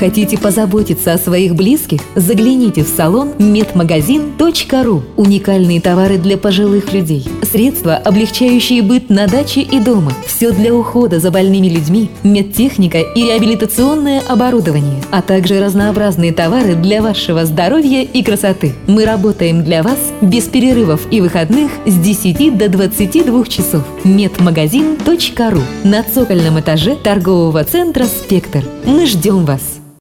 Хотите позаботиться о своих близких? Загляните в салон medmagazin.ru. Уникальные товары для пожилых людей, средства, облегчающие быт на даче и дома. Все для ухода за больными людьми, медтехника и реабилитационное оборудование, а также разнообразные товары для вашего здоровья и красоты. Мы работаем для вас без перерывов и выходных с 10 до 22 часов. medmagazin.ru на цокольном этаже торгового центра «Спектр». Мы ждем вас!